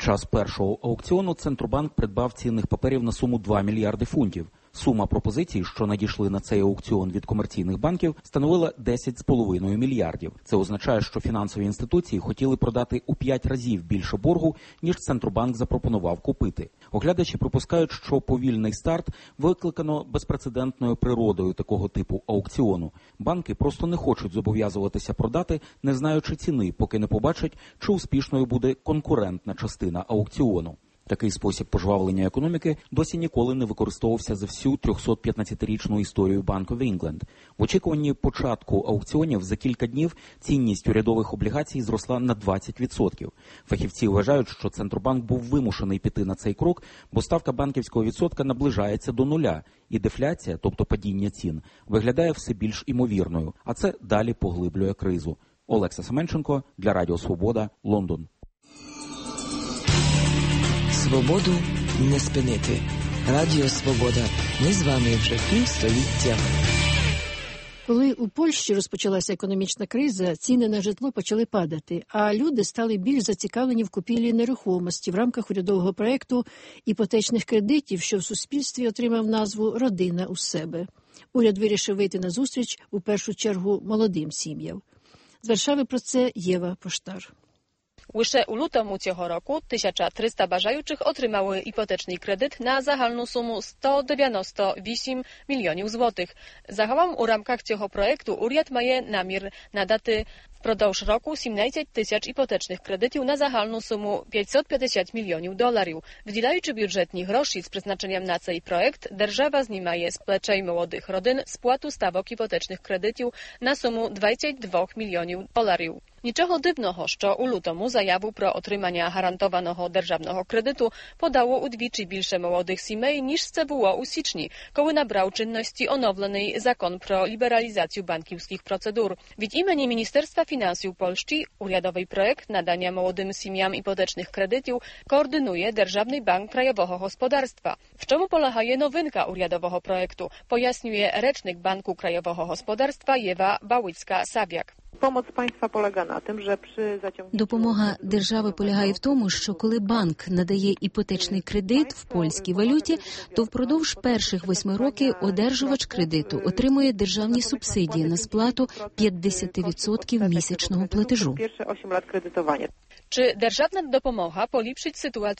Під час першого аукціону Центробанк придбав цінних паперів на суму 2 мільярди фунтів. Сума пропозицій, що надійшли на цей аукціон від комерційних банків, становила 10,5 мільярдів. Це означає, що фінансові інституції хотіли продати у 5 разів більше боргу, ніж Центробанк запропонував купити. Оглядачі припускають, що повільний старт викликано безпрецедентною природою такого типу аукціону. Банки просто не хочуть зобов'язуватися продати, не знаючи ціни, поки не побачать, чи успішною буде конкурентна частина аукціону. Такий спосіб пожвавлення економіки досі ніколи не використовувався за всю 315-річну історію Bank of England. В очікуванні початку аукціонів за кілька днів цінність урядових облігацій зросла на 20%. Фахівці вважають, що Центробанк був вимушений піти на цей крок, бо ставка банківського відсотка наближається до нуля, і дефляція, тобто падіння цін, виглядає все більш імовірною, а це далі поглиблює кризу. Олекса Семенченко для Радіо Свобода, Лондон. Свободу не спинити. Радіо Свобода. Ми з вами вже півстоліття. Коли у Польщі розпочалася економічна криза, ціни на житло почали падати, а люди стали більш зацікавлені в купівлі нерухомості в рамках урядового проєкту іпотечних кредитів, що в суспільстві отримав назву «Родина у себе». Уряд вирішив вийти на зустріч у першу чергу молодим сім'ям. З Варшави про це Єва Поштар. Лише у лютому цього року 1300 бажаючих отримали іпотечний кредит на загальну суму 198 мільйонів злотих. Загалом у рамках цього проєкту уряд має намір надати впродовж року 17 тисяч іпотечних кредитів на загальну суму 550 мільйонів доларів. Виділяючи бюджетні гроші з призначенням на цей проєкт, держава знімає з плечей молодих родин сплату ставок іпотечних кредитів на суму 22 мільйонів доларів. Нічого дивного, що у лютому заяву про отримання гарантованого державного кредиту подало удвічі більше молодих сімей, ніж це було у січні, коли набрав чинності оновлений закон про лібералізацію банківських процедур. Від імені Міністерства фінансів Польщі урядовий проєкт надania молодym сім'ям іпотечних кредитів коордynuje Державний банk Krajowego Gospodarstwa. W czemu polega nowinka урядового проєкту, пояснює речник Банку Krajowego Gospodarstwa Єва Бауицька-Сав'як. Допомога держави полягає в тому, що коли банк надає іпотечний кредит в польській валюті, то впродовж перших 8 років одержувач кредиту отримує державні субсидії на сплату 50% місячного платежу. Чи державна допомога поліпшить ситуацію